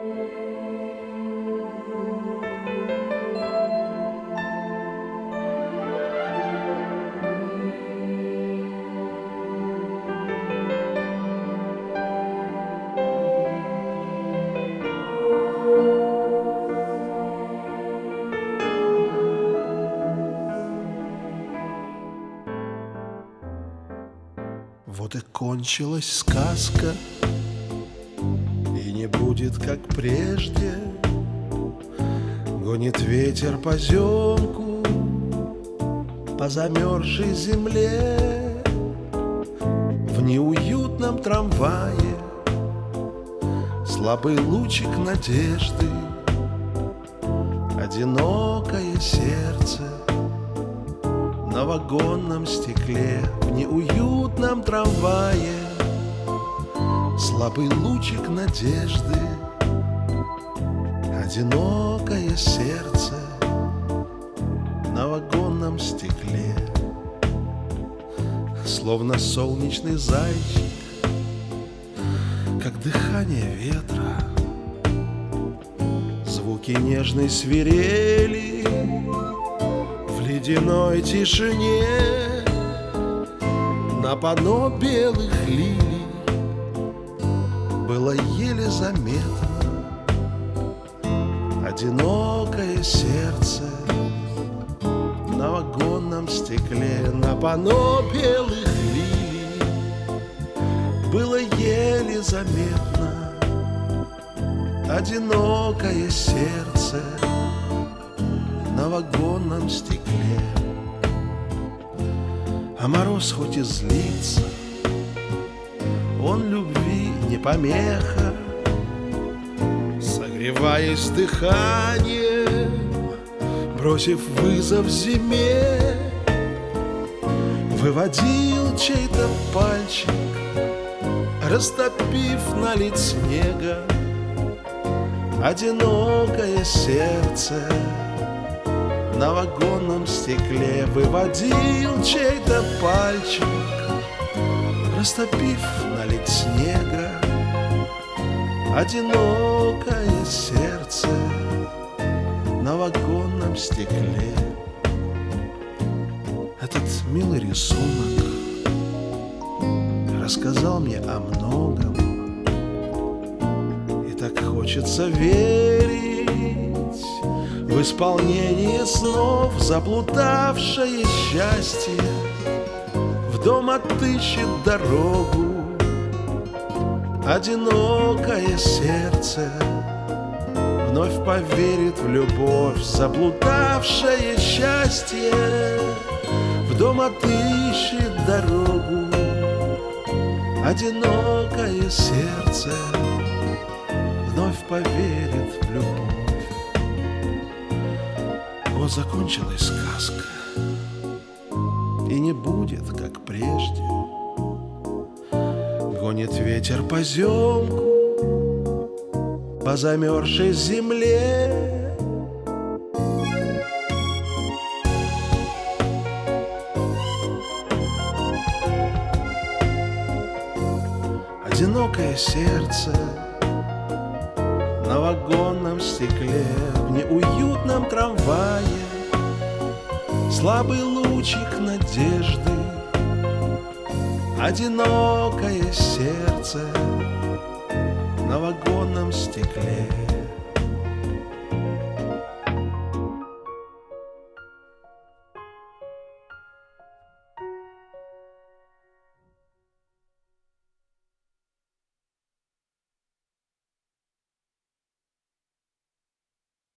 Вот и кончилась сказка, и не будет, как прежде. Гонит ветер поземку по замерзшей земле. В неуютном трамвае слабый лучик надежды, одинокое сердце на вагонном стекле. В неуютном трамвае слабый лучик надежды, одинокое сердце на вагонном стекле. Словно солнечный зайчик, как дыхание ветра, звуки нежной свирели в ледяной тишине. На панно белых лилий было еле заметно одинокое сердце на вагонном стекле. На панно белых лилий было еле заметно одинокое сердце на вагонном стекле. А мороз хоть и злится, он любви не помеха, согреваясь дыханием, бросив вызов зиме, выводил чей-то пальчик, растопив налить снега одинокое сердце на вагонном стекле. Выводил чей-то пальчик, растопив налить снега одинокое сердце на вагонном стекле. Этот милый рисунок рассказал мне о многом, и так хочется верить в исполнение снов. Заплутавшее счастье в дом отыщет дорогу, одинокое сердце вновь поверит в любовь. Заблудавшее счастье в дом отыщет дорогу, одинокое сердце вновь поверит в любовь. Вот закончилась сказка, и не будет, как прежде. Гонит ветер поземку по замерзшей земле. Одинокое сердце на вагонном стекле. В неуютном трамвае слабый лучик надежды, одинокое сердце на вагонном стекле.